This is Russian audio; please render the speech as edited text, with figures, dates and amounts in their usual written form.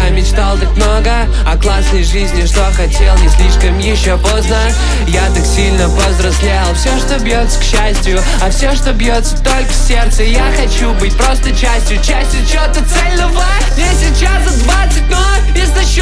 Я мечтал так много о классной жизни, что хотел, не слишком еще поздно. Я так сильно повзрослел. Все, что бьется, к счастью, а все, что бьется только в сердце. Я хочу быть просто частью чего-то цельного. Мне сейчас за 20, но из-за